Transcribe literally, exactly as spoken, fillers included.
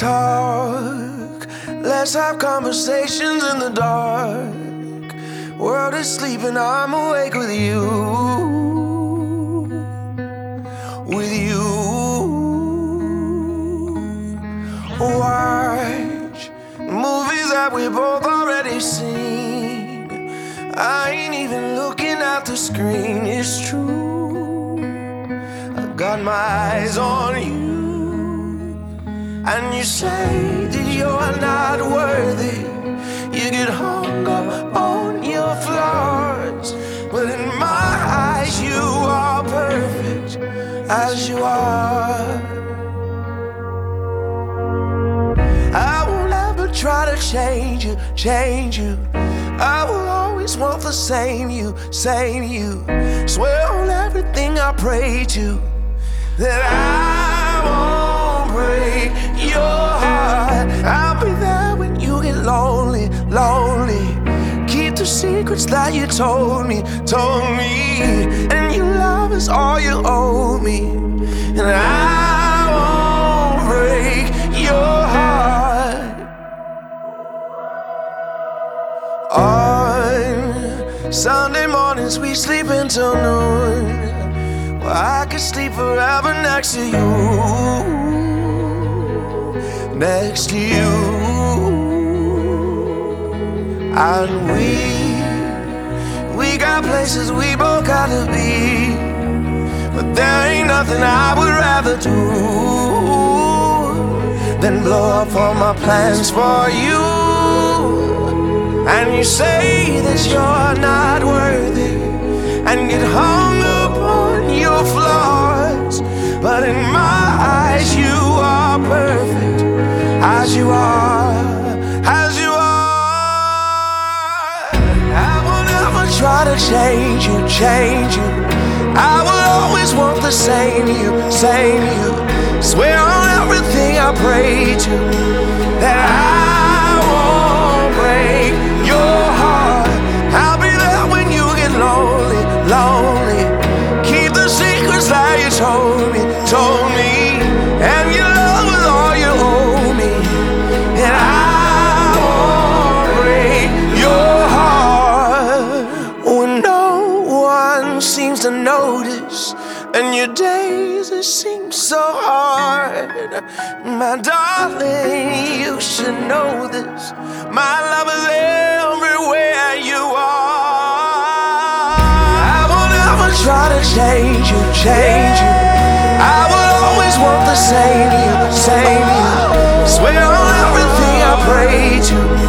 talk. Let's have conversations in the dark. World is sleeping, I'm awake with you. With you. Watch movies that we both already seen. I ain't even looking at the screen, it's true. I got my eyes on you. And you say that you're not worthy. You get hung up on your flaws, but in my eyes you are perfect as you are. I won't ever try to change you, change you. I will always want the same you, same you. Swear on everything I pray to that I won't break your heart. I'll be there when you get lonely, lonely. Keep the secrets that you told me, told me. And your love is all you owe me. And I won't break your heart. On Sunday mornings we sleep until noon. Well, I could sleep forever next to you, next to you. And we, we got places we both gotta be, but there ain't nothing I would rather do than blow up all my plans for you. And you say that you're not worthy and get hung up on your flaws, but in my eyes you are perfect as you are, as you are. I will never try to change you, change you. I will always want the same you, same you. Swear on everything I pray to that I won't break your heart. I'll be there when you get lonely, lonely. Keep the secrets that you told me, told me. And your love is all you owe me. And I won't break your heart when no one seems to notice, and your days it seems so hard. My darling, you should know this. My love is everywhere you are. I will never try to change you, change you. I will always want the same you, same you. Swear on everything I pray to